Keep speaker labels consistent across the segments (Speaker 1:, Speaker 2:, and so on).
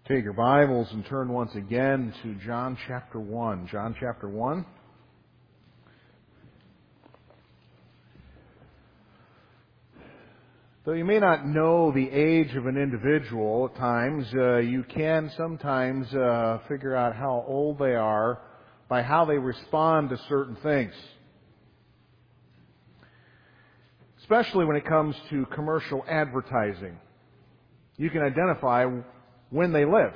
Speaker 1: Take your Bibles and turn once again to John chapter 1. John chapter 1. Though you may not know the age of an individual at times, you can sometimes figure out how old they are by how they respond to certain things. Especially when it comes to commercial advertising. You can identify when they lived.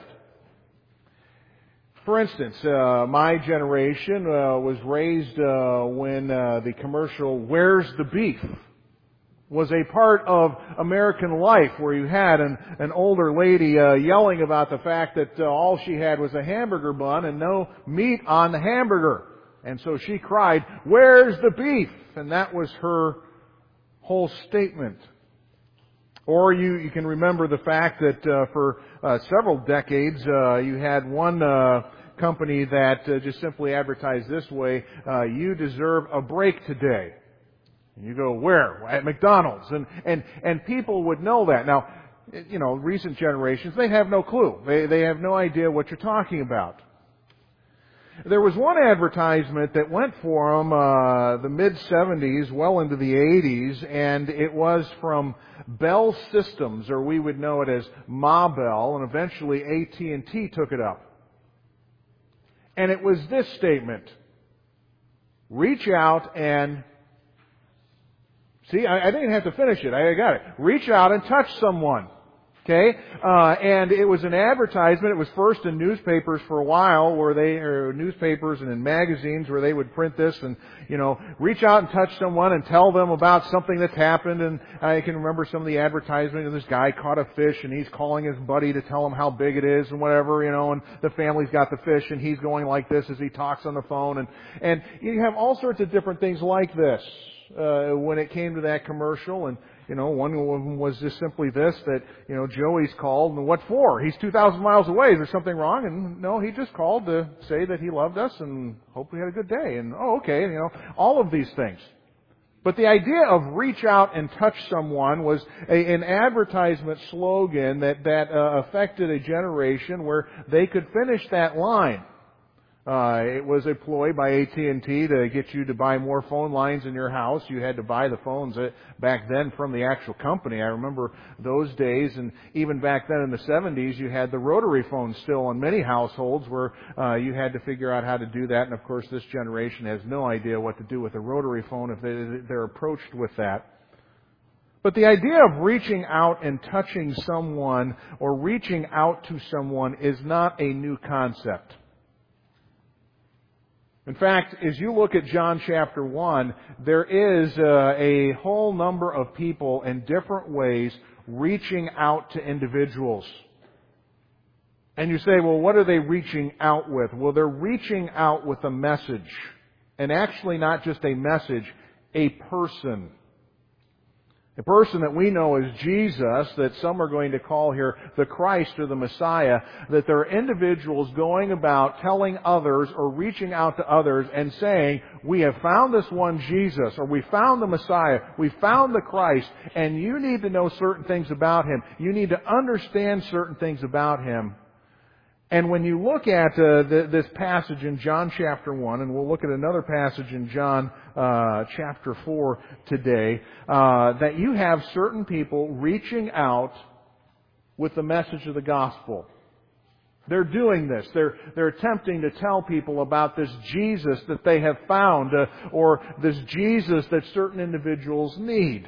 Speaker 1: For instance, my generation was raised when the commercial "Where's the Beef?" was a part of American life, where you had an older lady yelling about the fact that all she had was a hamburger bun and no meat on the hamburger. And so she cried, "Where's the beef?" And that was her whole statement. Or you can remember the fact that for several decades you had one company that just simply advertised this way: "You deserve a break today." And you go, "Where?" "At McDonald's." And people would know that. Now, you know, recent generations, they have no clue. They have no idea what you're talking about. There was one advertisement that went for them the mid-70s, well into the 80s, and it was from Bell Systems, or we would know it as Ma Bell, and eventually AT&T took it up. And it was this statement: "Reach out and..." See, I didn't have to finish it. I got it. "Reach out and touch someone." Okay? And it was an advertisement. It was first in newspapers for a while, or newspapers and in magazines, where they would print this and, reach out and touch someone and tell them about something that's happened. And I can remember some of the advertisement, and this guy caught a fish and he's calling his buddy to tell him how big it is and whatever, and the family's got the fish and he's going like this as he talks on the phone. And you have all sorts of different things like this. When it came to that commercial, and one of them was just simply this, that Joey's called, and what for? He's 2,000 miles away. Is there something wrong? And no, he just called to say that he loved us and hoped we had a good day. And okay, all of these things. But the idea of "reach out and touch someone" was an advertisement slogan that affected a generation where they could finish that line. It was a ploy by AT&T to get you to buy more phone lines in your house. You had to buy the phones back then from the actual company. I remember those days, and even back then in the 70s, you had the rotary phone still in many households, where you had to figure out how to do that. And of course, this generation has no idea what to do with a rotary phone if they're approached with that. But the idea of reaching out and touching someone, or reaching out to someone, is not a new concept. In fact, as you look at John chapter 1, there is a whole number of people in different ways reaching out to individuals. And you say, well, what are they reaching out with? Well, they're reaching out with a message. And actually not just a message, a person. A person that we know as Jesus, that some are going to call here the Christ or the Messiah, that there are individuals going about telling others or reaching out to others and saying, "We have found this one Jesus," or "We found the Messiah, we found the Christ, and you need to know certain things about Him. You need to understand certain things about Him." And when you look at this passage in John chapter 1, and we'll look at another passage in John chapter 4 today, that you have certain people reaching out with the message of the gospel. They're doing this. They're attempting to tell people about this Jesus that they have found, or this Jesus that certain individuals need.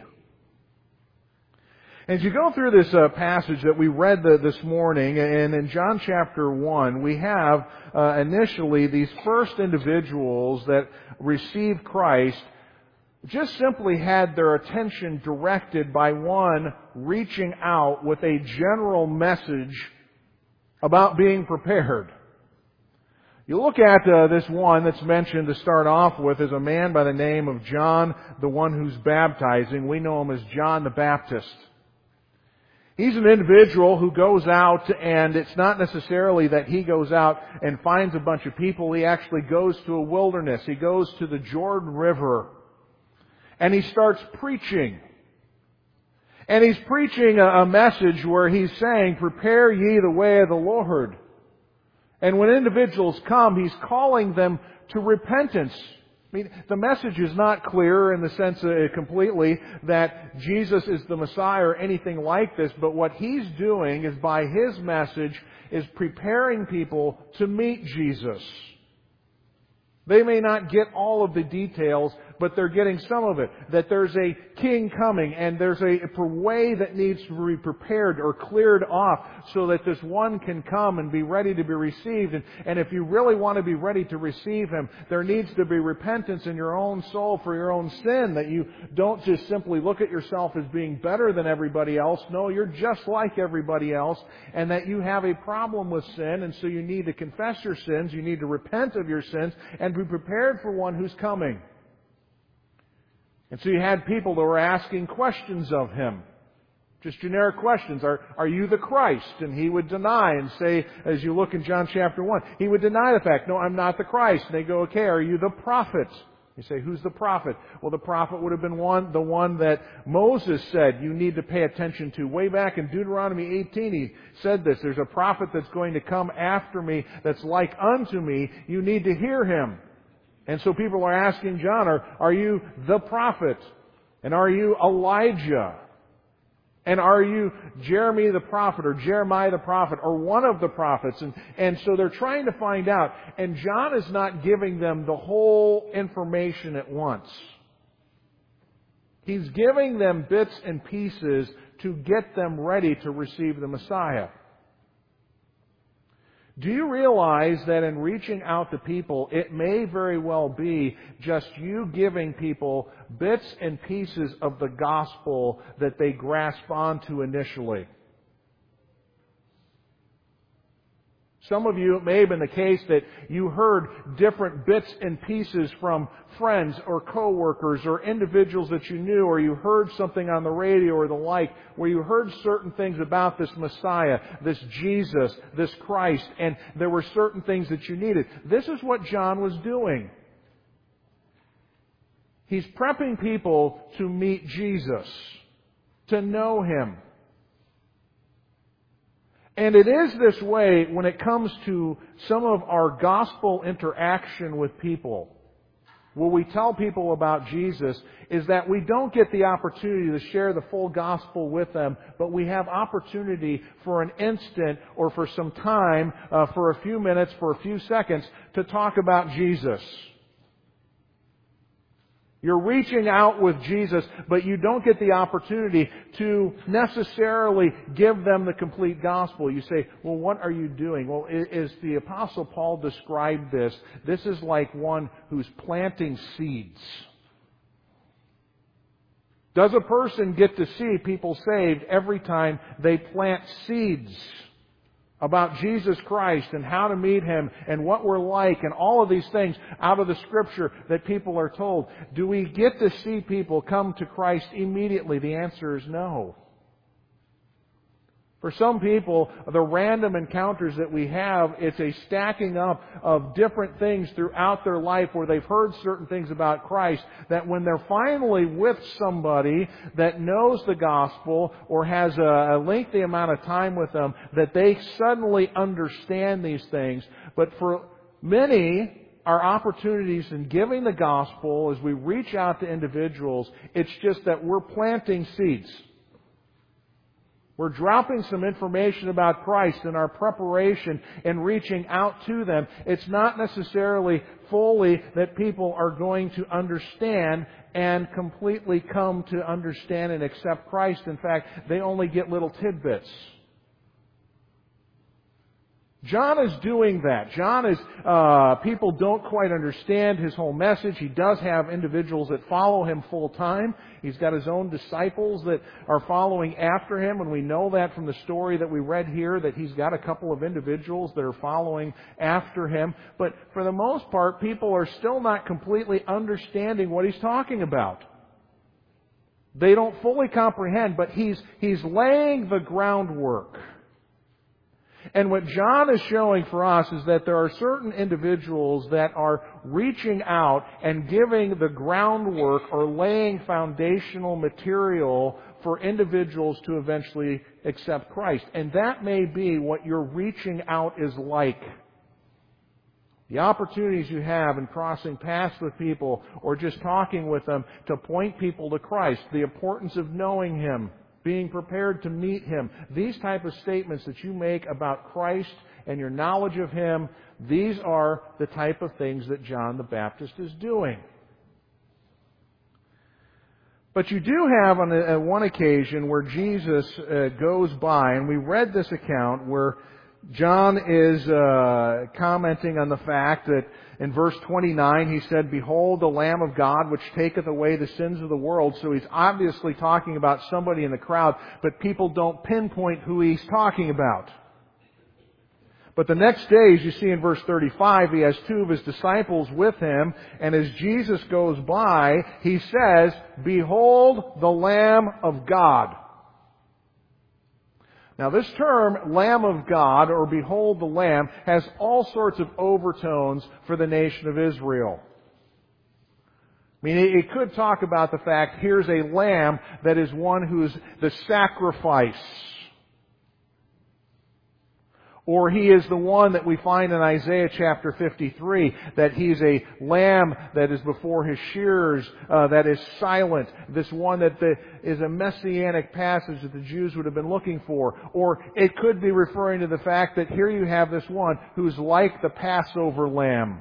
Speaker 1: As you go through this passage that we read this morning, and in John chapter 1, we have initially these first individuals that received Christ just simply had their attention directed by one reaching out with a general message about being prepared. You look at this one that's mentioned to start off with is a man by the name of John, the one who's baptizing. We know him as John the Baptist. He's an individual who goes out, and it's not necessarily that he goes out and finds a bunch of people. He actually goes to a wilderness. He goes to the Jordan River, and he starts preaching. And he's preaching a message where he's saying, prepare ye the way of the Lord. And when individuals come, he's calling them to repentance. I mean, the message is not clear in the sense completely that Jesus is the Messiah or anything like this, but what he's doing is by his message is preparing people to meet Jesus. They may not get all of the details, but they're getting some of it. That there's a king coming and there's a way that needs to be prepared or cleared off so that this one can come and be ready to be received. And if you really want to be ready to receive Him, there needs to be repentance in your own soul for your own sin. That you don't just simply look at yourself as being better than everybody else. No, you're just like everybody else. And that you have a problem with sin, and so you need to confess your sins. You need to repent of your sins and be prepared for one who's coming. And so you had people that were asking questions of Him. Just generic questions. Are you the Christ? And He would deny and say, as you look in John chapter 1, He would deny the fact, no, I'm not the Christ. And they go, okay, are you the prophet? You say, who's the prophet? Well, the prophet would have been the one that Moses said you need to pay attention to. Way back in Deuteronomy 18, he said this, there's a prophet that's going to come after me that's like unto me. You need to hear him. And so people are asking John, are you the prophet? And are you Elijah? And are you Jeremy the prophet or Jeremiah the prophet or one of the prophets? And so they're trying to find out. And John is not giving them the whole information at once. He's giving them bits and pieces to get them ready to receive the Messiah. Do you realize that in reaching out to people, it may very well be just you giving people bits and pieces of the gospel that they grasp onto initially? Some of you, it may have been the case that you heard different bits and pieces from friends or coworkers or individuals that you knew, or you heard something on the radio or the like, where you heard certain things about this Messiah, this Jesus, this Christ, and there were certain things that you needed. This is what John was doing. He's prepping people to meet Jesus, to know Him. And it is this way when it comes to some of our gospel interaction with people. What we tell people about Jesus is that we don't get the opportunity to share the full gospel with them, but we have opportunity for an instant or for some time, for a few minutes, for a few seconds, to talk about Jesus. You're reaching out with Jesus, but you don't get the opportunity to necessarily give them the complete gospel. You say, well, what are you doing? Well, as the Apostle Paul described this is like one who's planting seeds. Does a person get to see people saved every time they plant seeds about Jesus Christ and how to meet Him and what we're like and all of these things out of the Scripture that people are told? Do we get to see people come to Christ immediately? The answer is no. For some people, the random encounters that we have, it's a stacking up of different things throughout their life where they've heard certain things about Christ, that when they're finally with somebody that knows the gospel or has a lengthy amount of time with them, that they suddenly understand these things. But for many, our opportunities in giving the gospel as we reach out to individuals, it's just that we're planting seeds. We're dropping some information about Christ in our preparation and reaching out to them. It's not necessarily fully that people are going to understand and completely come to understand and accept Christ. In fact, they only get little tidbits. John is doing that. John is, people don't quite understand his whole message. He does have individuals that follow him full time. He's got his own disciples that are following after him, and we know that from the story that we read here, that he's got a couple of individuals that are following after him. But for the most part, people are still not completely understanding what he's talking about. They don't fully comprehend, but he's laying the groundwork. And what John is showing for us is that there are certain individuals that are reaching out and giving the groundwork or laying foundational material for individuals to eventually accept Christ. And that may be what your reaching out is like. The opportunities you have in crossing paths with people or just talking with them to point people to Christ, the importance of knowing Him, being prepared to meet Him, these type of statements that you make about Christ and your knowledge of Him, these are the type of things that John the Baptist is doing. But you do have on one occasion where Jesus goes by, and we read this account where John is commenting on the fact that in verse 29 he said, "Behold the Lamb of God which taketh away the sins of the world." So he's obviously talking about somebody in the crowd, but people don't pinpoint who he's talking about. But the next day, as you see in verse 35, he has two of his disciples with him, and as Jesus goes by, he says, "Behold the Lamb of God." Now this term, Lamb of God, or Behold the Lamb, has all sorts of overtones for the nation of Israel. I mean, it could talk about the fact, here's a lamb that is one who's the sacrifice. Or he is the one that we find in Isaiah chapter 53, that he's a lamb that is before his shearers, that is silent. This one that is a messianic passage that the Jews would have been looking for. Or it could be referring to the fact that here you have this one who's like the Passover lamb.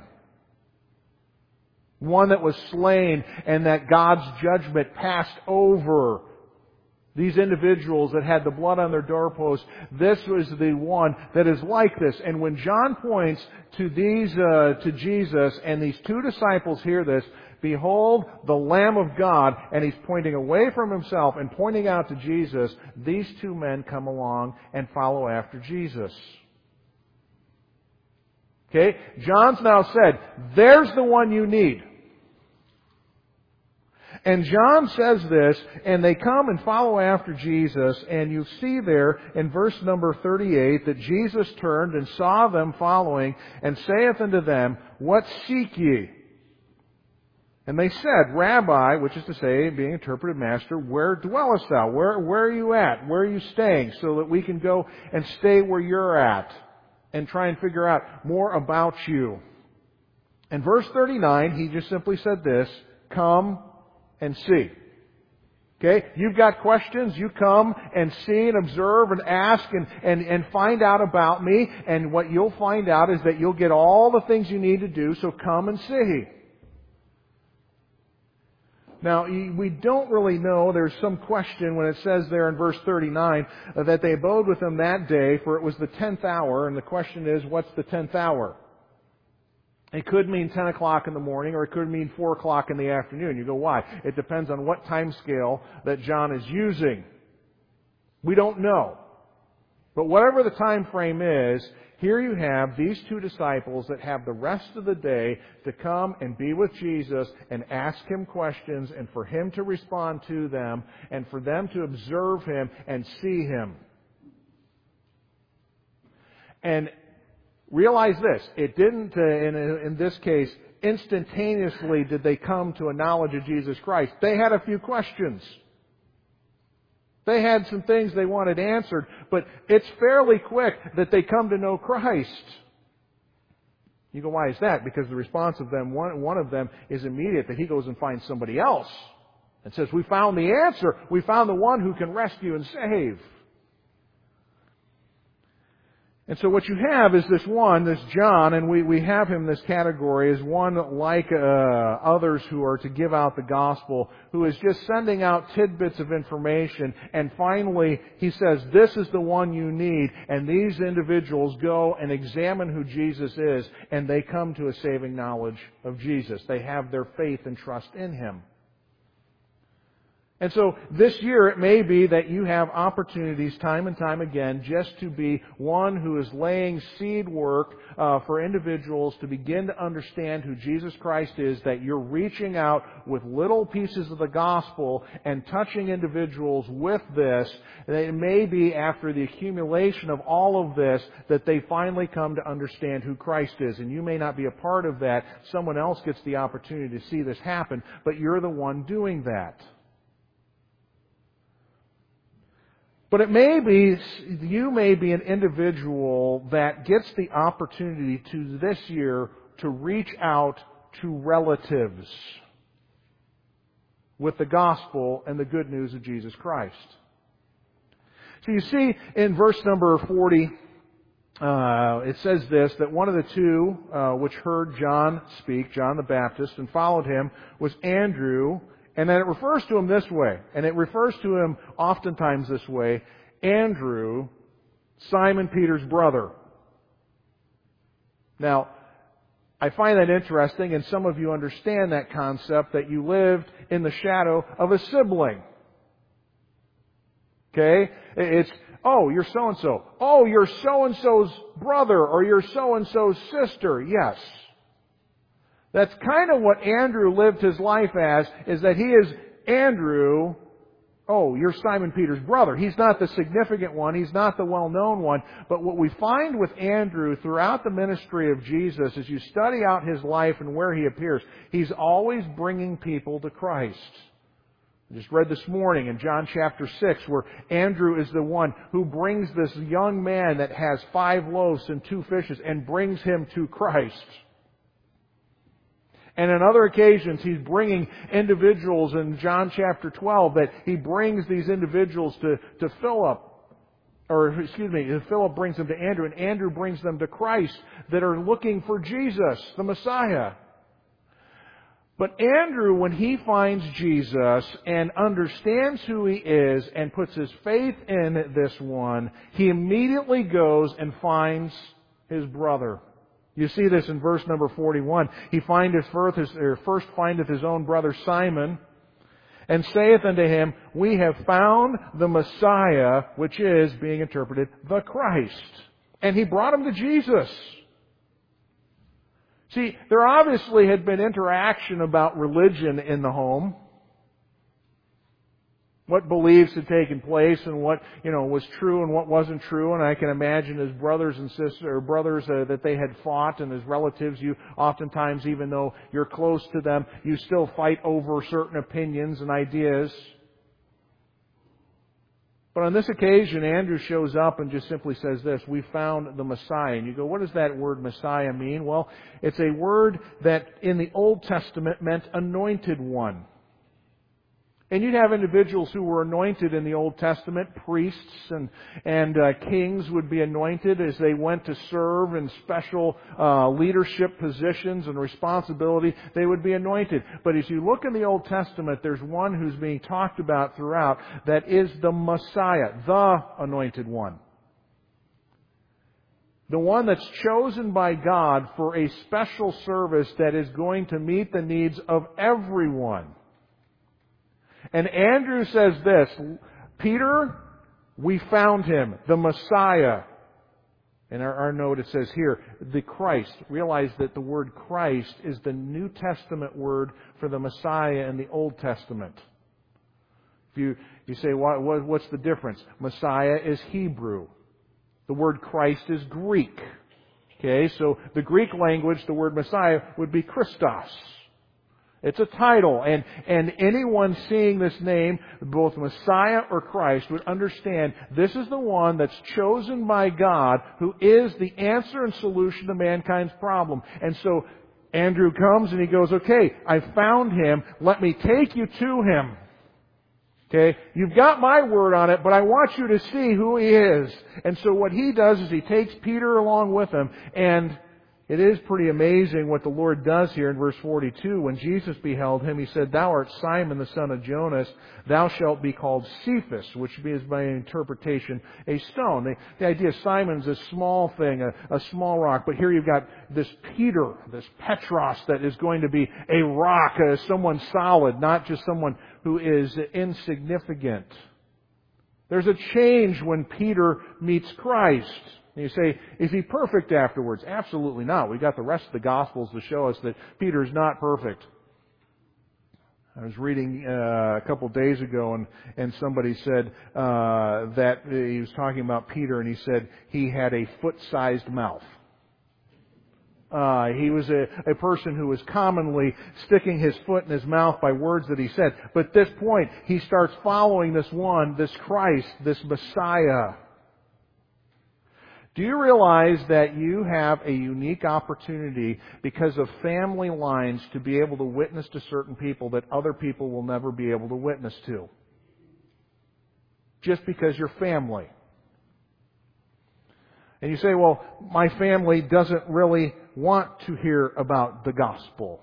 Speaker 1: One that was slain and that God's judgment passed over these individuals that had the blood on their doorposts. This was the one that is like this. And when John points to to Jesus, and these two disciples hear this, "Behold the Lamb of God," and he's pointing away from himself and pointing out to Jesus, these two men come along and follow after Jesus. Okay? John's now said, there's the one you need. And John says this, and they come and follow after Jesus, and you see there in verse number 38 that Jesus turned and saw them following, and saith unto them, "What seek ye?" And they said, "Rabbi," which is to say, being interpreted, "Master, where dwellest thou? Where are you at? Where are you staying?" So that we can go and stay where you're at and try and figure out more about you. In verse 39, he just simply said this, "Come and see." Okay? You've got questions, you come and see and observe and ask and find out about me. And what you'll find out is that you'll get all the things you need to do, so come and see. Now, we don't really know. There's some question when it says there in verse 39 that they abode with him that day, for it was the 10th hour. And the question is, what's the 10th hour? It could mean 10 o'clock in the morning, or it could mean 4 o'clock in the afternoon. You go, why? It depends on what time scale that John is using. We don't know. But whatever the time frame is, here you have these two disciples that have the rest of the day to come and be with Jesus and ask Him questions, and for Him to respond to them, and for them to observe Him and see Him. And realize this, it didn't, in this case, instantaneously did they come to a knowledge of Jesus Christ. They had a few questions. They had some things they wanted answered, but it's fairly quick that they come to know Christ. You go, why is that? Because the response of them, one of them is immediate, that he goes and finds somebody else and says, "We found the answer. We found the one who can rescue and save." And so what you have is this John, and we have him in this category as one like others who are to give out the gospel, who is just sending out tidbits of information, and finally he says, "This is the one you need," and these individuals go and examine who Jesus is, and they come to a saving knowledge of Jesus. They have their faith and trust in Him. And so this year it may be that you have opportunities time and time again just to be one who is laying seed work for individuals to begin to understand who Jesus Christ is, that you're reaching out with little pieces of the gospel and touching individuals with this. It may be after the accumulation of all of this that they finally come to understand who Christ is. And you may not be a part of that. Someone else gets the opportunity to see this happen, but you're the one doing that. But you may be an individual that gets the opportunity to this year to reach out to relatives with the gospel and the good news of Jesus Christ. So you see in verse number 40, it says this, that one of the two which heard John speak, John the Baptist, and followed him, was Andrew. And then it refers to him this way, and it refers to him oftentimes this way, Andrew, Simon Peter's brother. Now, I find that interesting, and some of you understand that concept, that you lived in the shadow of a sibling. Okay? It's, oh, you're so-and-so. Oh, you're so-and-so's brother, or you're so-and-so's sister. Yes. That's kind of what Andrew lived his life as, is that he is Andrew. Oh, you're Simon Peter's brother. He's not the significant one. He's not the well-known one. But what we find with Andrew throughout the ministry of Jesus, as you study out his life and where he appears, he's always bringing people to Christ. I just read this morning in John chapter 6 where Andrew is the one who brings this young man that has 5 loaves and 2 fishes and brings him to Christ. And on other occasions, he's bringing individuals in John chapter 12 that he brings these individuals to Philip. Philip brings them to Andrew, and Andrew brings them to Christ that are looking for Jesus, the Messiah. But Andrew, when he finds Jesus and understands who he is and puts his faith in this one, he immediately goes and finds his brother. You see this in verse number 41. He first findeth his own brother Simon, and saith unto him, We have found the Messiah, which is, being interpreted, the Christ. And he brought him to Jesus. See, there obviously had been interaction about religion in the home. What beliefs had taken place and what, was true and what wasn't true. And I can imagine his brothers and sisters, or brothers that they had fought, and his relatives, you oftentimes, even though you're close to them, you still fight over certain opinions and ideas. But on this occasion, Andrew shows up and just simply says this, we found the Messiah. And you go, what does that word Messiah mean? Well, it's a word that in the Old Testament meant anointed one. And you'd have individuals who were anointed in the Old Testament. Priests and kings would be anointed as they went to serve in special leadership positions and responsibility. They would be anointed. But as you look in the Old Testament, there's one who's being talked about throughout that is the Messiah, the anointed one. The one that's chosen by God for a special service that is going to meet the needs of everyone. And Andrew says this, Peter, we found him, the Messiah. In our note it says here, the Christ. Realize that the word Christ is the New Testament word for the Messiah in the Old Testament. If you say, what's the difference? Messiah is Hebrew. The word Christ is Greek. Okay, so the Greek language, the word Messiah would be Christos. It's a title, and anyone seeing this name, both Messiah or Christ, would understand this is the one that's chosen by God who is the answer and solution to mankind's problem. And so Andrew comes and he goes, okay, I found him. Let me take you to him. Okay, you've got my word on it, but I want you to see who he is. And so what he does is he takes Peter along with him, and it is pretty amazing what the Lord does here in verse 42. When Jesus beheld him, He said, Thou art Simon the son of Jonas. Thou shalt be called Cephas, which is by interpretation a stone. The idea of Simon is a small thing, a small rock. But here you've got this Peter, this Petros, that is going to be a rock, someone solid, not just someone who is insignificant. There's a change when Peter meets Christ. And you say, is he perfect afterwards? Absolutely not. We've got the rest of the Gospels to show us that Peter's not perfect. I was reading a couple days ago, and somebody said that he was talking about Peter, and he said he had a foot-sized mouth. He was a person who was commonly sticking his foot in his mouth by words that he said. But at this point, he starts following this one, this Christ, this Messiah. Do you realize that you have a unique opportunity because of family lines to be able to witness to certain people that other people will never be able to witness to? Just because you're family. And you say, well, my family doesn't really want to hear about the gospel.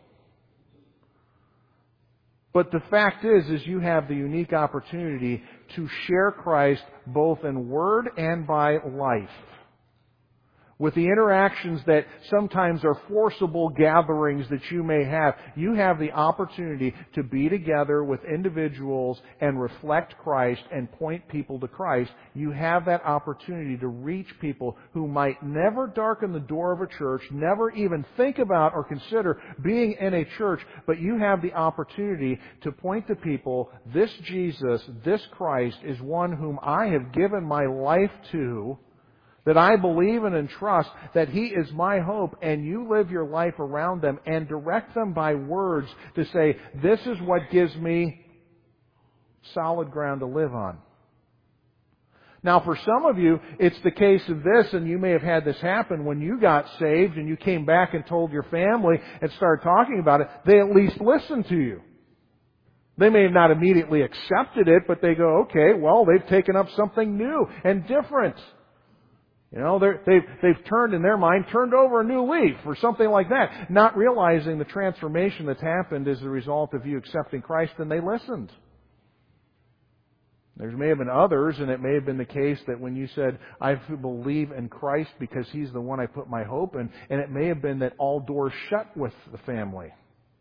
Speaker 1: But the fact is you have the unique opportunity to share Christ both in word and by life. With the interactions that sometimes are forcible gatherings that you may have, you have the opportunity to be together with individuals and reflect Christ and point people to Christ. You have that opportunity to reach people who might never darken the door of a church, never even think about or consider being in a church, but you have the opportunity to point to people, this Jesus, this Christ is one whom I have given my life to, that I believe in and trust, that He is my hope, and you live your life around them and direct them by words to say, this is what gives me solid ground to live on. Now, for some of you, it's the case of this, and you may have had this happen when you got saved and you came back and told your family and started talking about it. They at least listened to you. They may have not immediately accepted it, but they go, okay, well, they've taken up something new and different. You know, they've turned in their mind, turned over a new leaf or something like that, not realizing the transformation that's happened as a result of you accepting Christ, and they listened. There may have been others, and it may have been the case that when you said, I believe in Christ because He's the one I put my hope in, and it may have been that all doors shut with the family.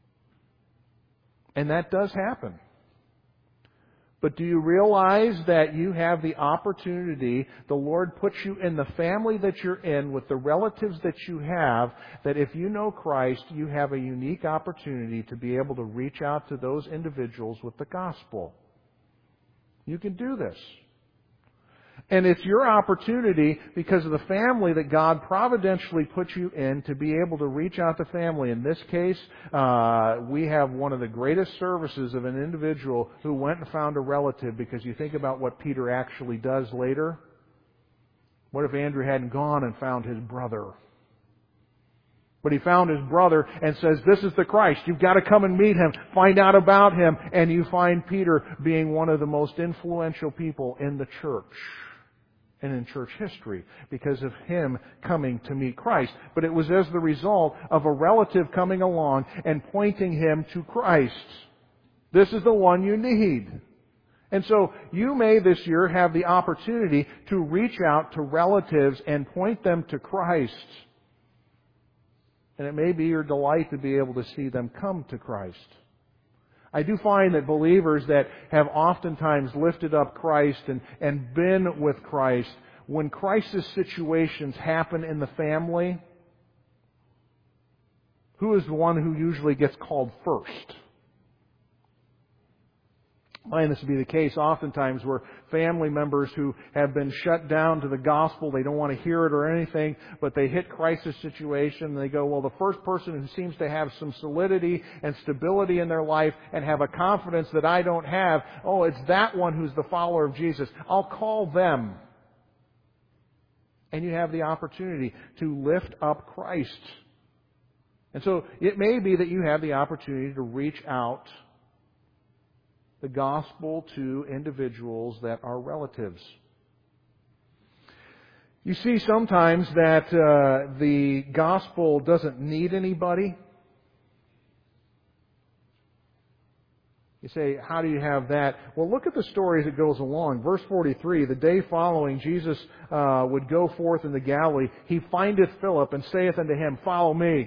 Speaker 1: And that does happen. But do you realize that you have the opportunity, the Lord puts you in the family that you're in with the relatives that you have, that if you know Christ, you have a unique opportunity to be able to reach out to those individuals with the gospel. You can do this. And it's your opportunity because of the family that God providentially put you in to be able to reach out to family. In this case, we have one of the greatest services of an individual who went and found a relative, because you think about what Peter actually does later. What if Andrew hadn't gone and found his brother? But he found his brother and says, this is the Christ. You've got to come and meet Him. Find out about Him. And you find Peter being one of the most influential people in the church and in church history because of him coming to meet Christ. But it was as the result of a relative coming along and pointing him to Christ. This is the one you need. And so you may this year have the opportunity to reach out to relatives and point them to Christ. And it may be your delight to be able to see them come to Christ. I do find that believers that have oftentimes lifted up Christ and been with Christ, when crisis situations happen in the family, who is the one who usually gets called first? I find this to be the case oftentimes where family members who have been shut down to the gospel, they don't want to hear it or anything, but they hit crisis situation and they go, well, the first person who seems to have some solidity and stability in their life and have a confidence that I don't have, oh, it's that one who's the follower of Jesus. I'll call them. And you have the opportunity to lift up Christ. And so it may be that you have the opportunity to reach out the gospel to individuals that are relatives. You see sometimes that the gospel doesn't need anybody. You say, how do you have that? Well, look at the story as it goes along. Verse 43, the day following, Jesus would go forth into Galilee. He findeth Philip and saith unto him, follow me.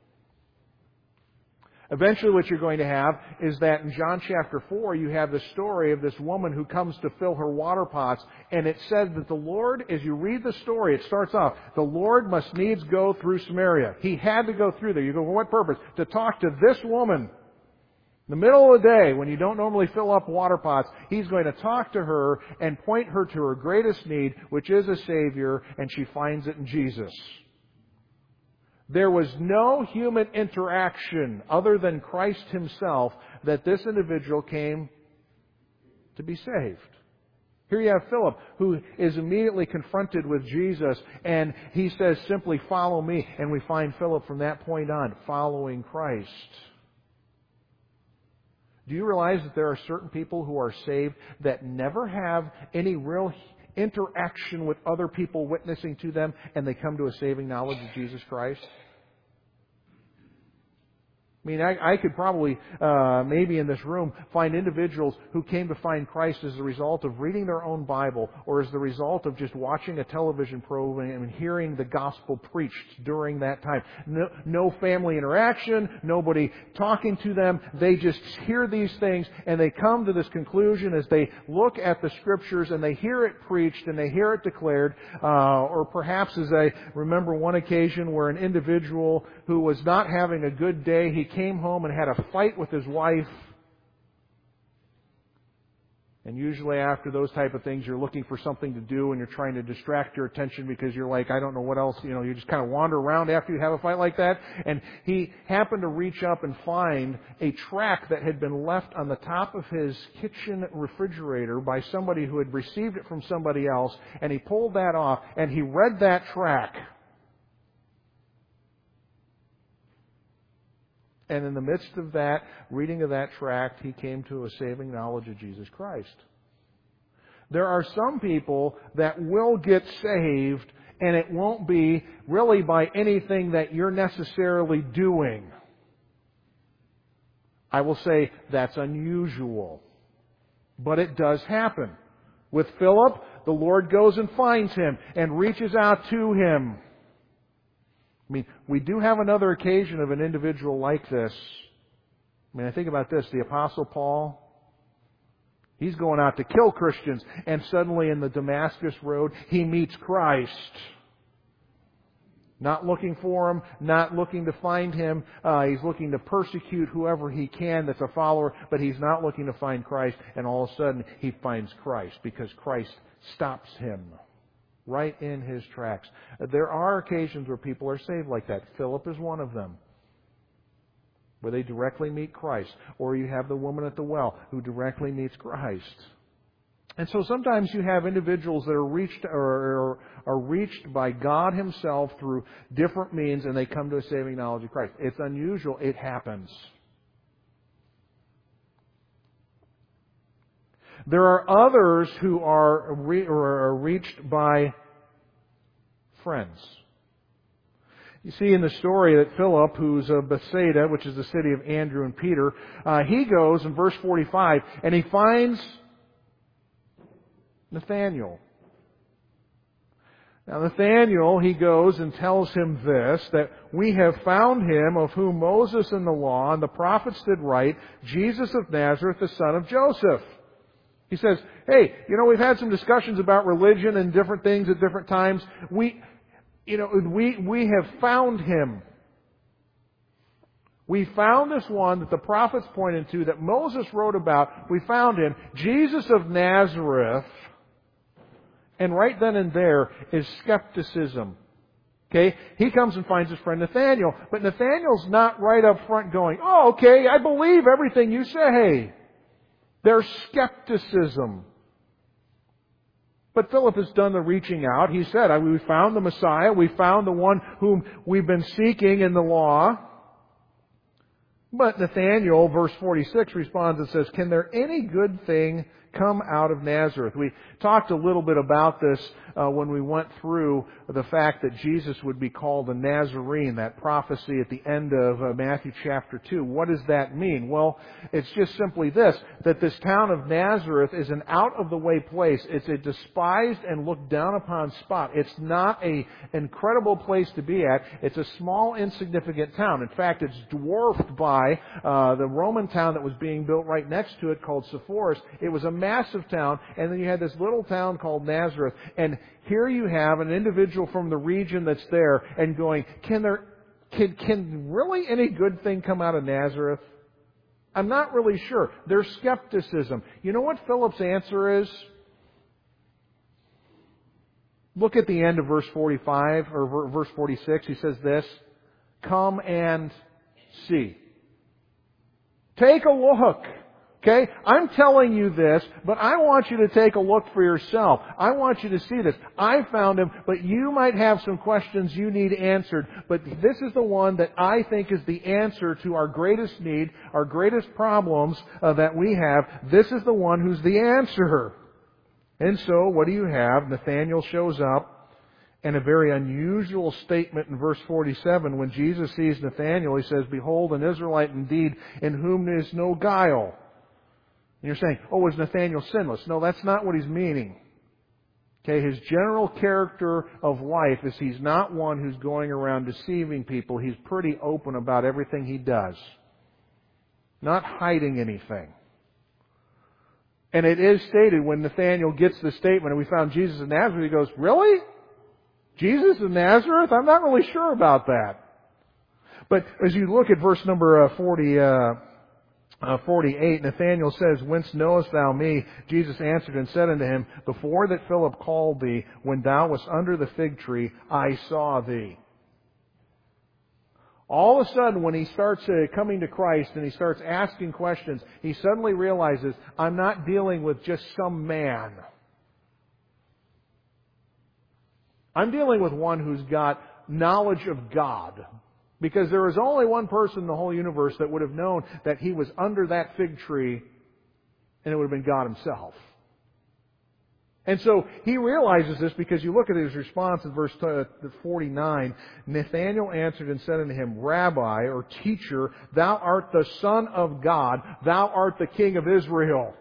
Speaker 1: Eventually what you're going to have is that in John chapter 4, you have the story of this woman who comes to fill her water pots. And it said that the Lord, as you read the story, it starts off, the Lord must needs go through Samaria. He had to go through there. You go, for what purpose? To talk to this woman. In the middle of the day, when you don't normally fill up water pots, He's going to talk to her and point her to her greatest need, which is a Savior, and she finds it in Jesus. There was no human interaction other than Christ Himself that this individual came to be saved. Here you have Philip, who is immediately confronted with Jesus, and he says simply, "Follow me." And we find Philip from that point on following Christ. Do you realize that there are certain people who are saved that never have any real interaction with other people witnessing to them, and they come to a saving knowledge of Jesus Christ? I mean, I could probably, maybe in this room, find individuals who came to find Christ as a result of reading their own Bible, or as the result of just watching a television program and hearing the gospel preached during that time. No family interaction, nobody talking to them. They just hear these things, and they come to this conclusion as they look at the Scriptures, and they hear it preached, and they hear it declared. Or perhaps, as I remember one occasion where an individual who was not having a good day, he came home and had a fight with his wife. And usually after those type of things, you're looking for something to do and you're trying to distract your attention because you're like, I don't know what else, you just kind of wander around after you have a fight like that. And he happened to reach up and find a tract that had been left on the top of his kitchen refrigerator by somebody who had received it from somebody else. And he pulled that off and he read that tract. And in the midst of that, reading of that tract, he came to a saving knowledge of Jesus Christ. There are some people that will get saved, and it won't be really by anything that you're necessarily doing. I will say that's unusual. But it does happen. With Philip, the Lord goes and finds him and reaches out to him. I mean, we do have another occasion of an individual like this. I mean, I think about this. The Apostle Paul, he's going out to kill Christians, and suddenly in the Damascus road, he meets Christ. Not looking for him, not looking to find him. He's looking to persecute whoever he can that's a follower, but he's not looking to find Christ, and all of a sudden he finds Christ because Christ stops him right in his tracks. There are occasions where people are saved like that. Philip is one of them, where they directly meet Christ. Or you have the woman at the well who directly meets Christ. And so sometimes you have individuals that are reached by God Himself through different means, and they come to a saving knowledge of Christ. It's unusual. It happens. There are others who are reached by friends. You see in the story that Philip, who's of Bethsaida, which is the city of Andrew and Peter, he goes in verse 45 and he finds Nathanael. Now Nathanael, he goes and tells him this, that we have found him of whom Moses and the law and the prophets did write, Jesus of Nazareth, the son of Joseph. He says, hey, we've had some discussions about religion and different things at different times. We have found him. We found this one that the prophets pointed to, that Moses wrote about. We found him, Jesus of Nazareth. And right then and there is skepticism. Okay? He comes and finds his friend Nathanael. But Nathanael's not right up front going, oh, okay, I believe everything you say. There's skepticism. But Philip has done the reaching out. He said, we found the Messiah. We found the one whom we've been seeking in the law. But Nathanael, verse 46, responds and says, can there any good thing come out of Nazareth? We talked a little bit about this when we went through the fact that Jesus would be called a Nazarene, that prophecy at the end of Matthew chapter 2. What does that mean? Well, it's just simply this, that this town of Nazareth is an out-of-the-way place. It's a despised and looked down upon spot. It's not an incredible place to be at. It's a small, insignificant town. In fact, it's dwarfed by the Roman town that was being built right next to it called Sepphoris. It was a massive town, and then you had this little town called Nazareth, and here you have an individual from the region that's there and going, can really any good thing come out of Nazareth? I'm not really sure. There's skepticism. You know what Philip's answer is? Look at the end of verse 45 or verse 46. He says this, Come and see. Take a look. Okay? I'm telling you this, but I want you to take a look for yourself. I want you to see this. I found Him, but you might have some questions you need answered. But this is the one that I think is the answer to our greatest need, our greatest problems that we have. This is the one who's the answer. And so, what do you have? Nathanael shows up. And a very unusual statement in verse 47. When Jesus sees Nathanael, He says, "Behold, an Israelite indeed, in whom there is no guile." And you're saying, oh, was Nathanael sinless? No, that's not what he's meaning. Okay, his general character of life is he's not one who's going around deceiving people. He's pretty open about everything he does. Not hiding anything. And it is stated when Nathanael gets the statement, and we found Jesus of Nazareth, he goes, "Really? Jesus of Nazareth? I'm not really sure about that." But as you look at verse number 48, Nathanael says, "Whence knowest thou me?" Jesus answered and said unto him, "Before that Philip called thee, when thou wast under the fig tree, I saw thee." All of a sudden, when he starts coming to Christ and he starts asking questions, he suddenly realizes, I'm not dealing with just some man. I'm dealing with one who's got knowledge of God. Because there is only one person in the whole universe that would have known that he was under that fig tree, and it would have been God Himself. And so he realizes this because you look at his response in verse 49. Nathanael answered and said unto him, "Rabbi," or teacher, "thou art the Son of God, thou art the King of Israel."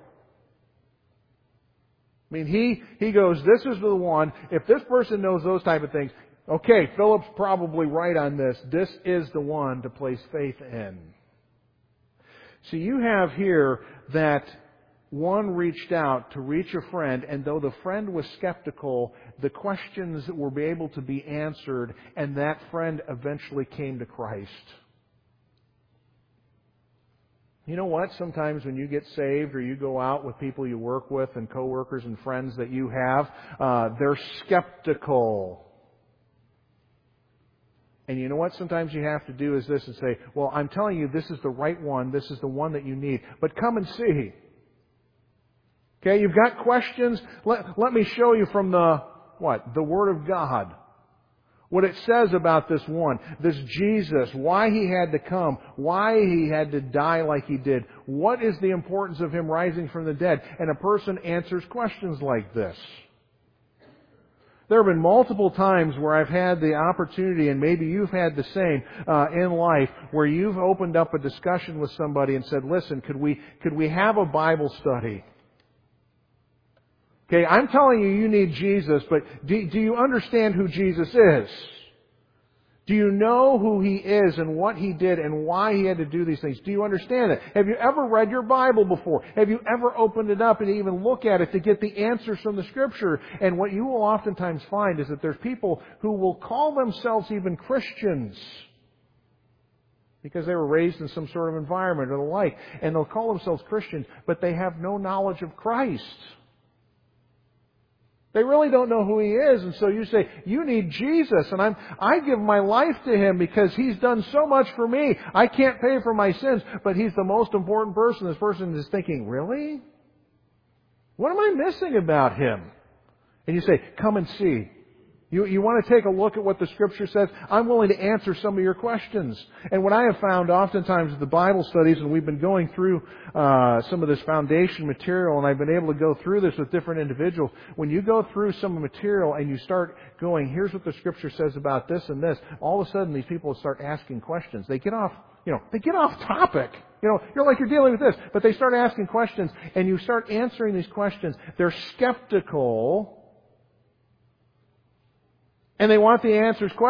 Speaker 1: I mean, he goes, this is the one, if this person knows those type of things, okay, Philip's probably right on this. This is the one to place faith in. So you have here that one reached out to reach a friend, and though the friend was skeptical, the questions were able to be answered, and that friend eventually came to Christ. You know what? Sometimes when you get saved or you go out with people you work with and coworkers and friends that you have, they're skeptical. And you know what sometimes you have to do is this and say, well, I'm telling you this is the right one. This is the one that you need. But come and see. Okay, you've got questions. Let me show you from the Word of God. What it says about this one, this Jesus, why He had to come, why He had to die like He did. What is the importance of Him rising from the dead? And a person answers questions like this. There have been multiple times where I've had the opportunity, and maybe you've had the same in life, where you've opened up a discussion with somebody and said, listen, could we have a Bible study? Okay, I'm telling you need Jesus, but do you understand who Jesus is? Do you know who He is and what He did and why He had to do these things? Do you understand it? Have you ever read your Bible before? Have you ever opened it up and even look at it to get the answers from the Scripture? And what you will oftentimes find is that there's people who will call themselves even Christians because they were raised in some sort of environment or the like. And they'll call themselves Christians, but they have no knowledge of Christ. They really don't know who He is, and so you say, you need Jesus, and I give my life to Him because He's done so much for me. I can't pay for my sins, but He's the most important person. This person is thinking, really? What am I missing about Him? And you say, come and see. You want to take a look at what the Scripture says? I'm willing to answer some of your questions. And what I have found oftentimes with the Bible studies, and we've been going through some of this foundation material, and I've been able to go through this with different individuals. When you go through some material and you start going, here's what the Scripture says about this and this, all of a sudden these people start asking questions. They get off topic. You're dealing with this. But they start asking questions, and you start answering these questions. They're skeptical. And they want the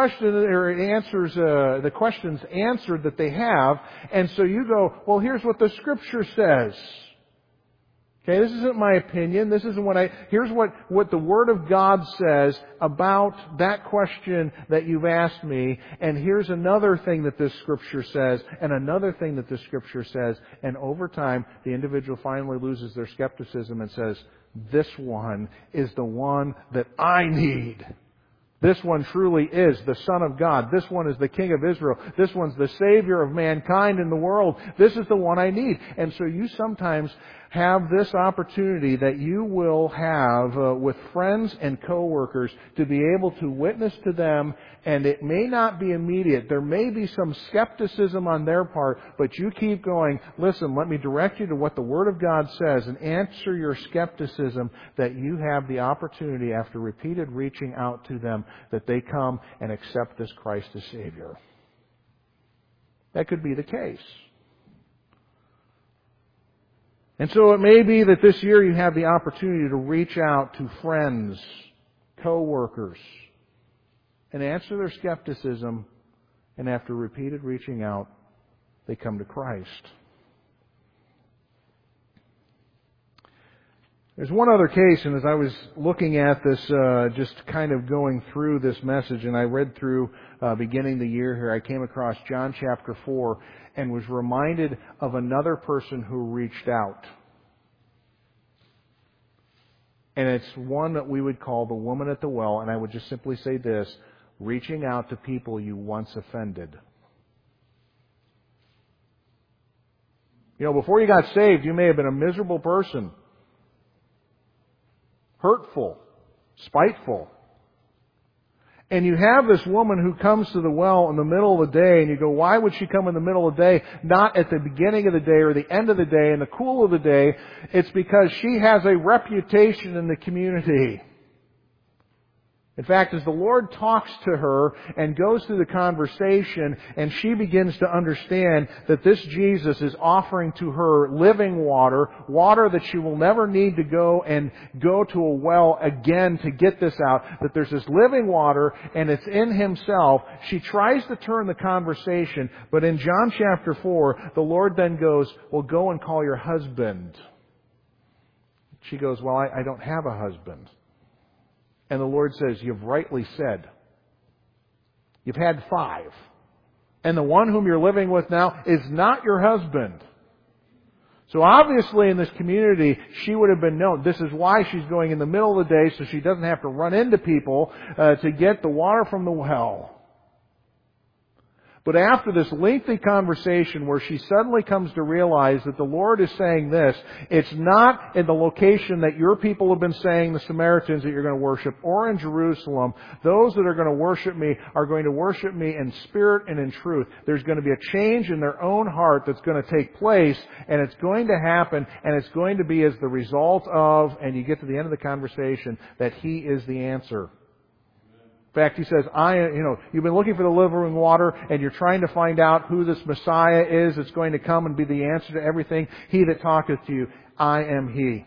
Speaker 1: the questions answered that they have. And so you go, well, here's what the Scripture says. Okay, this isn't my opinion. This isn't here's what the Word of God says about that question that you've asked me. And here's another thing that this Scripture says, and another thing that this Scripture says. And over time, the individual finally loses their skepticism and says, this one is the one that I need. This one truly is the Son of God. This one is the King of Israel. This one's the Savior of mankind in the world. This is the one I need. And so you sometimes have this opportunity that you will have with friends and coworkers to be able to witness to them, and it may not be immediate. There may be some skepticism on their part, but you keep going, listen, let me direct you to what the Word of God says and answer your skepticism, that you have the opportunity, after repeated reaching out to them, that they come and accept this Christ as Savior. That could be the case. And so it may be that this year you have the opportunity to reach out to friends, co-workers, and answer their skepticism, and after repeated reaching out, they come to Christ. There's one other case, and as I was looking at this, just kind of going through this message, and I read through beginning the year here, I came across John chapter 4 and was reminded of another person who reached out. And it's one that we would call the woman at the well, and I would just simply say this: reaching out to people you once offended. You know, before you got saved, you may have been a miserable person. Hurtful, spiteful. And you have this woman who comes to the well in the middle of the day, and you go, why would she come in the middle of the day, not at the beginning of the day or the end of the day, in the cool of the day? It's because she has a reputation in the community. In fact, as the Lord talks to her and goes through the conversation, and she begins to understand that this Jesus is offering to her living water, water that she will never need to go to a well again to get this out, that there's this living water and it's in Himself, she tries to turn the conversation, but in John chapter 4, the Lord then goes, well, go and call your husband. She goes, well, I don't have a husband. And the Lord says, you've rightly said. You've had 5. And the one whom you're living with now is not your husband. So obviously in this community, she would have been known. This is why she's going in the middle of the day, so she doesn't have to run into people to get the water from the well. But after this lengthy conversation where she suddenly comes to realize that the Lord is saying this, it's not in the location that your people have been saying, the Samaritans, that you're going to worship, or in Jerusalem. Those that are going to worship me are going to worship me in spirit and in truth. There's going to be a change in their own heart that's going to take place, and it's going to happen, and it's going to be as the result of, and you get to the end of the conversation, that He is the answer. In fact, He says, you've been looking for the living water, and you're trying to find out who this Messiah is that's going to come and be the answer to everything. He that talketh to you, I am He.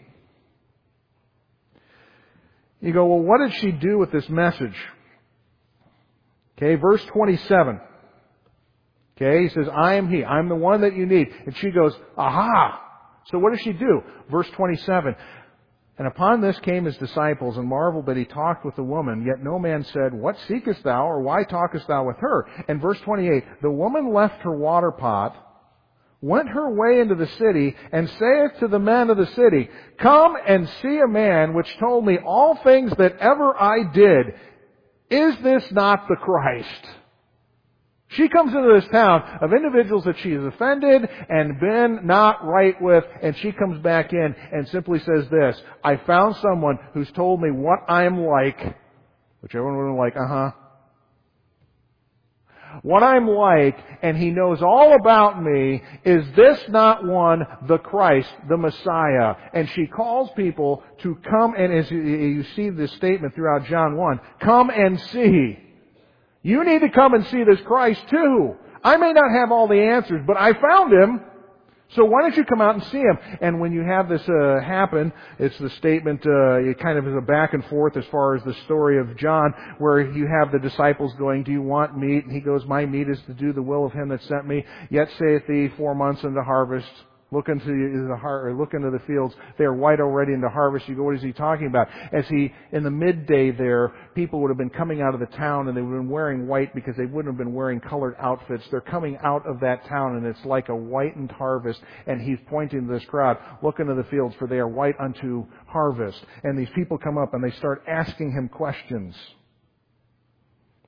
Speaker 1: You go, well, what did she do with this message? Okay, verse 27. Okay, He says, I am He. I'm the one that you need. And she goes, aha! So what does she do? Verse 27. And upon this came His disciples, and marveled that He talked with the woman. Yet no man said, what seekest thou, or why talkest thou with her? And verse 28, the woman left her water pot, went her way into the city, and saith to the men of the city, come and see a man which told me all things that ever I did. Is this not the Christ? She comes into this town of individuals that she has offended and been not right with, and she comes back in and simply says this, I found someone who's told me what I'm like, which everyone would have been like, what I'm like, and he knows all about me. Is this not one, the Christ, the Messiah? And she calls people to come, and as you see this statement throughout John 1, come and see. You need to come and see this Christ too. I may not have all the answers, but I found Him. So why don't you come out and see Him? And when you have this happen, it's the statement, it kind of is a back and forth as far as the story of John, where you have the disciples going, do you want meat? And He goes, my meat is to do the will of Him that sent me. Yet saith He, 4 months unto harvest. Look into the fields. They are white already into harvest. You go, what is He talking about? As in the midday there, people would have been coming out of the town, and they would have been wearing white because they wouldn't have been wearing colored outfits. They're coming out of that town, and it's like a whitened harvest. And He's pointing to this crowd, look into the fields, for they are white unto harvest. And these people come up and they start asking Him questions.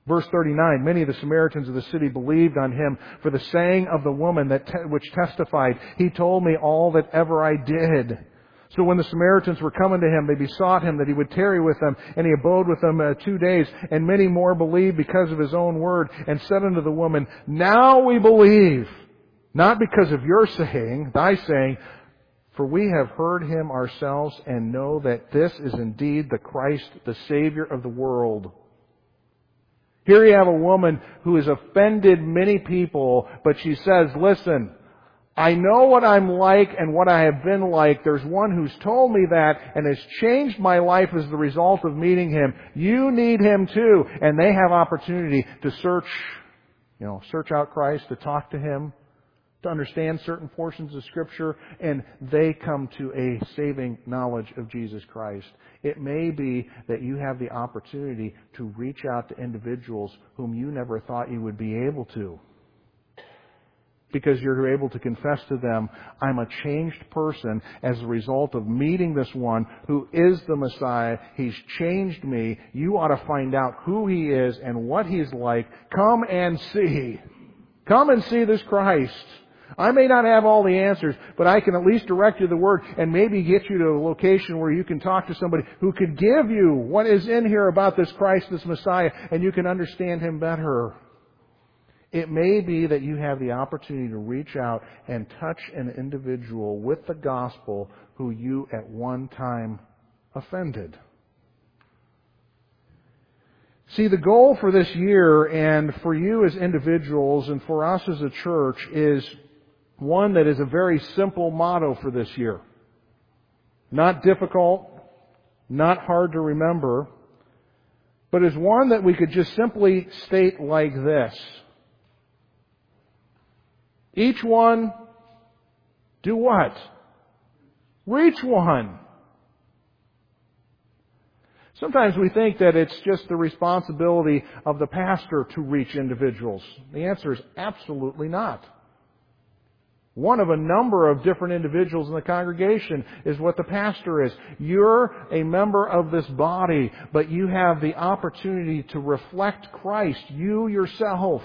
Speaker 1: Verse 39, many of the Samaritans of the city believed on him for the saying of the woman which testified, "He told me all that ever I did." So when the Samaritans were coming to him, they besought him that he would tarry with them, and he abode with them 2 days. And many more believed because of his own word, and said unto the woman, "Now we believe, not because of your saying, thy saying, for we have heard him ourselves, and know that this is indeed the Christ, the Savior of the world." Here you have a woman who has offended many people, but she says, "Listen, I know what I'm like and what I have been like. There's one who's told me that and has changed my life as the result of meeting him. You need him too." And they have opportunity to search out Christ, to talk to him, to understand certain portions of Scripture, and they come to a saving knowledge of Jesus Christ. It may be that you have the opportunity to reach out to individuals whom you never thought you would be able to, because you're able to confess to them, "I'm a changed person as a result of meeting this one who is the Messiah. He's changed me. You ought to find out who he is and what he's like. Come and see. Come and see this Christ. I may not have all the answers, but I can at least direct you to the Word and maybe get you to a location where you can talk to somebody who could give you what is in here about this Christ, this Messiah, and you can understand him better." It may be that you have the opportunity to reach out and touch an individual with the gospel who you at one time offended. See, the goal for this year, and for you as individuals and for us as a church, is one that is a very simple motto for this year. Not difficult, not hard to remember, but is one that we could just simply state like this. Each one, do what? Reach one. Sometimes we think that it's just the responsibility of the pastor to reach individuals. The answer is absolutely not. One of a number of different individuals in the congregation is what the pastor is. You're a member of this body, but you have the opportunity to reflect Christ, you yourself.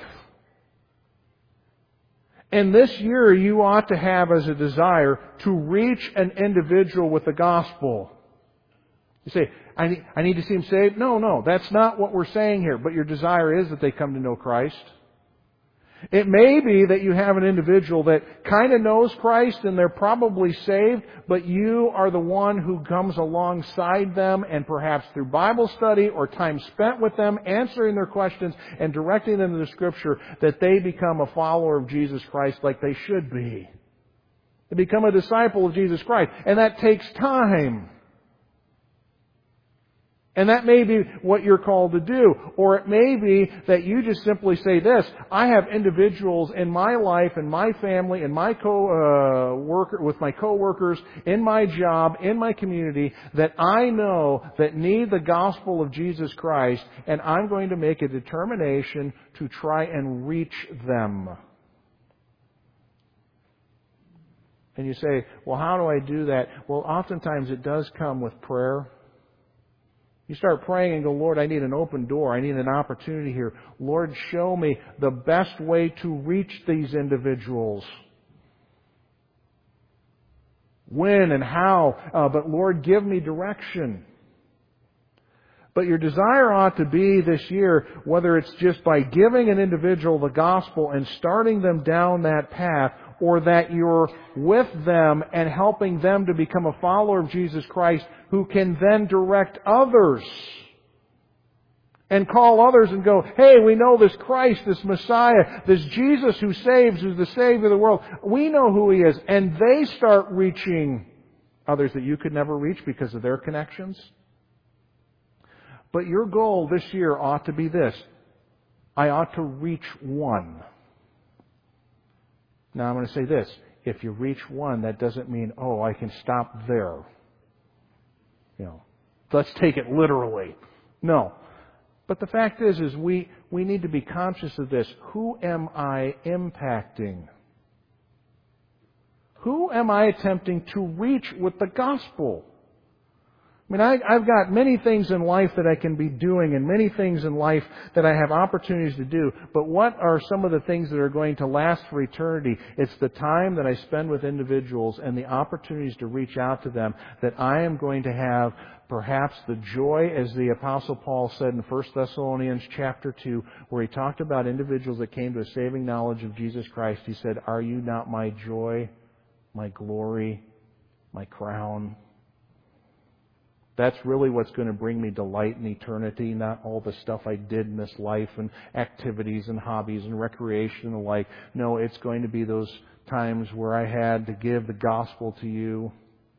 Speaker 1: And this year you ought to have as a desire to reach an individual with the gospel. You say, I need to see him saved? No, that's not what we're saying here. But your desire is that they come to know Christ. It may be that you have an individual that kind of knows Christ and they're probably saved, but you are the one who comes alongside them, and perhaps through Bible study or time spent with them, answering their questions and directing them to the Scripture, that they become a follower of Jesus Christ like they should be. They become a disciple of Jesus Christ. And that takes time. And that may be what you're called to do. Or it may be that you just simply say this: I have individuals in my life, in my family, in my with my coworkers, in my job, in my community, that I know that need the gospel of Jesus Christ, and I'm going to make a determination to try and reach them. And you say, well, how do I do that? Well, oftentimes it does come with prayer. You start praying and go, Lord, I need an open door. I need an opportunity here. Lord, show me the best way to reach these individuals. When and how. But Lord, give me direction. But your desire ought to be this year, whether it's just by giving an individual the gospel and starting them down that path, or that you're with them and helping them to become a follower of Jesus Christ who can then direct others and call others and go, hey, we know this Christ, this Messiah, this Jesus who saves, who's the Savior of the world. We know who He is. And they start reaching others that you could never reach because of their connections. But your goal this year ought to be this: I ought to reach one. Now I'm going to say this: if you reach one, that doesn't mean, oh, I can stop there. Let's take it literally. No. But the fact is we need to be conscious of this. Who am I impacting? Who am I attempting to reach with the gospel? I mean, I've got many things in life that I can be doing and many things in life that I have opportunities to do. But what are some of the things that are going to last for eternity? It's the time that I spend with individuals and the opportunities to reach out to them that I am going to have perhaps the joy, as the Apostle Paul said in 1 Thessalonians chapter 2, where he talked about individuals that came to a saving knowledge of Jesus Christ. He said, "Are you not my joy, my glory, my crown?" That's really what's going to bring me delight in eternity, not all the stuff I did in this life and activities and hobbies and recreation and the like. No, it's going to be those times where I had to give the gospel to you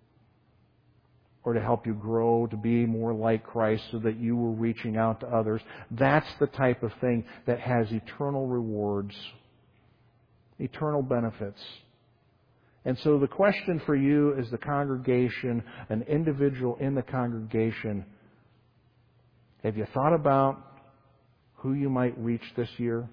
Speaker 1: or to help you grow to be more like Christ so that you were reaching out to others. That's the type of thing that has eternal rewards, eternal benefits. And so the question for you as the congregation, an individual in the congregation, have you thought about who you might reach this year?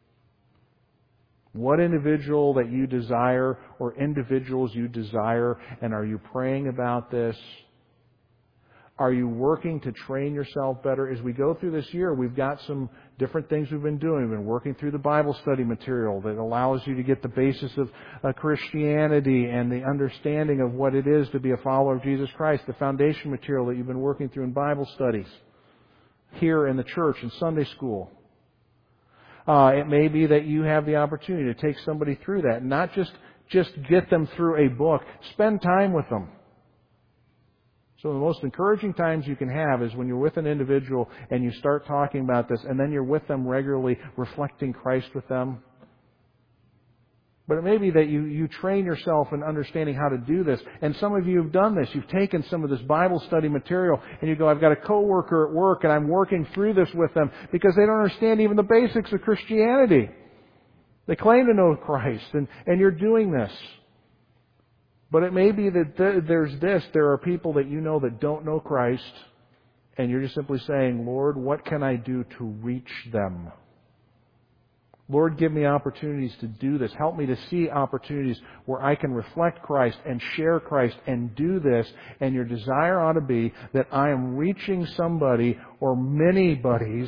Speaker 1: What individual that you desire or individuals you desire, and are you praying about this? Are you working to train yourself better? As we go through this year, we've got some different things we've been doing. We've been working through the Bible study material that allows you to get the basis of Christianity and the understanding of what it is to be a follower of Jesus Christ, the foundation material that you've been working through in Bible studies here in the church and Sunday school. It may be that you have the opportunity to take somebody through that, not just get them through a book. Spend time with them. So the most encouraging times you can have is when you're with an individual and you start talking about this, and then you're with them regularly, reflecting Christ with them. But it may be that you train yourself in understanding how to do this. And some of you have done this. You've taken some of this Bible study material and you go, I've got a coworker at work and I'm working through this with them because they don't understand even the basics of Christianity. They claim to know Christ, and you're doing this. But it may be that there are people that you know that don't know Christ, and you're just simply saying, Lord, what can I do to reach them? Lord, give me opportunities to do this. Help me to see opportunities where I can reflect Christ and share Christ and do this. And your desire ought to be that I am reaching somebody or many buddies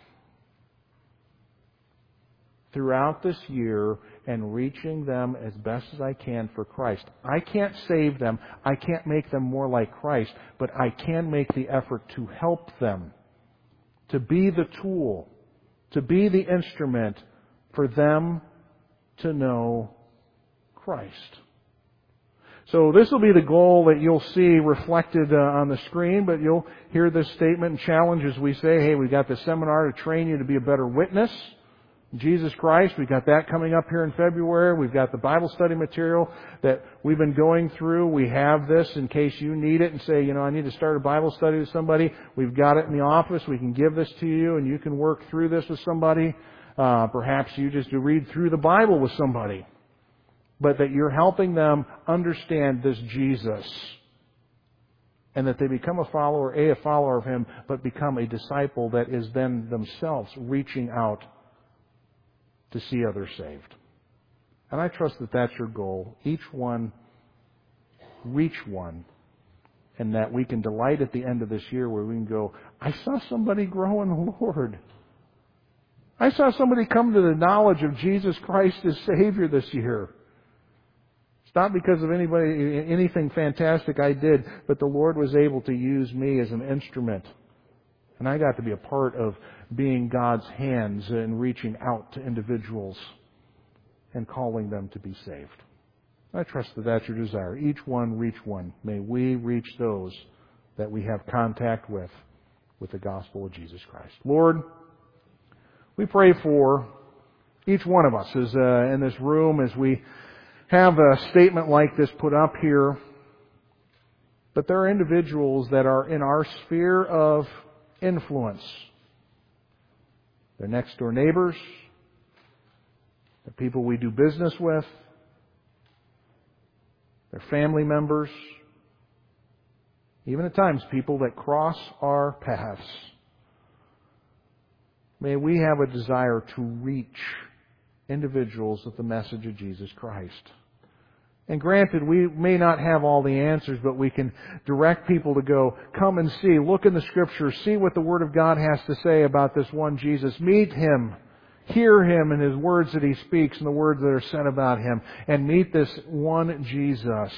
Speaker 1: throughout this year and reaching them as best as I can for Christ. I can't save them. I can't make them more like Christ, but I can make the effort to help them, to be the tool, to be the instrument for them to know Christ. So this will be the goal that you'll see reflected on the screen, but you'll hear this statement and challenge as we say, hey, we've got this seminar to train you to be a better witness. Jesus Christ, we've got that coming up here in February. We've got the Bible study material that we've been going through. We have this in case you need it and say, I need to start a Bible study with somebody. We've got it in the office. We can give this to you and you can work through this with somebody. Perhaps you just read through the Bible with somebody. But that you're helping them understand this Jesus. And that they become a follower of Him, but become a disciple that is then themselves reaching out to see others saved. And I trust that that's your goal. Each one, reach one. And that we can delight at the end of this year where we can go, I saw somebody grow in the Lord. I saw somebody come to the knowledge of Jesus Christ as Savior this year. It's not because of anything fantastic I did, but the Lord was able to use me as an instrument. And I got to be a part of being God's hands and reaching out to individuals and calling them to be saved. I trust that that's your desire. Each one reach one. May we reach those that we have contact with the gospel of Jesus Christ. Lord, we pray for each one of us as in this room as we have a statement like this put up here. But there are individuals that are in our sphere of influence. They're next door neighbors. They're people we do business with. They're family members. Even at times people that cross our paths. May we have a desire to reach individuals with the message of Jesus Christ. And granted, we may not have all the answers, but we can direct people to go, come and see, look in the Scriptures, see what the Word of God has to say about this one Jesus. Meet Him. Hear Him and His words that He speaks and the words that are said about Him. And meet this one Jesus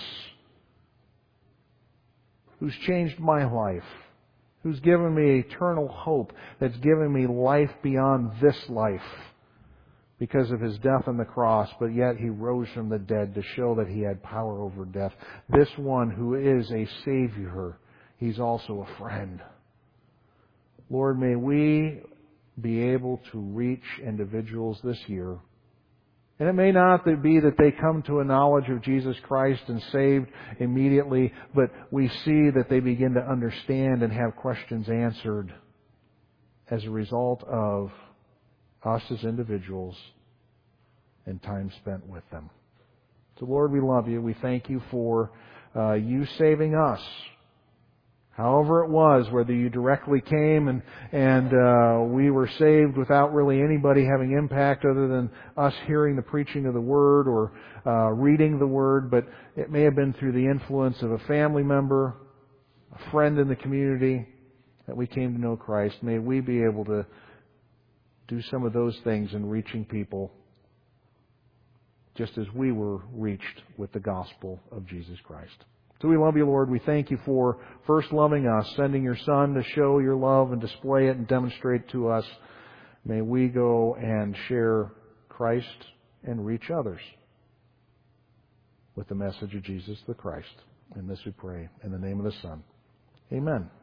Speaker 1: who's changed my life, who's given me eternal hope, that's given me life beyond this life because of His death on the cross, but yet He rose from the dead to show that He had power over death. This one who is a Savior, He's also a friend. Lord, may we be able to reach individuals this year. And it may not be that they come to a knowledge of Jesus Christ and saved immediately, but we see that they begin to understand and have questions answered as a result of us as individuals and time spent with them. So Lord, we love You. We thank You for You saving us. However it was, whether You directly came and we were saved without really anybody having impact other than us hearing the preaching of the Word or reading the Word, but it may have been through the influence of a family member, a friend in the community, that we came to know Christ. May we be able to do some of those things in reaching people just as we were reached with the gospel of Jesus Christ. So we love You, Lord. We thank You for first loving us, sending Your Son to show Your love and display it and demonstrate to us. May we go and share Christ and reach others with the message of Jesus the Christ. And this we pray in the name of the Son. Amen.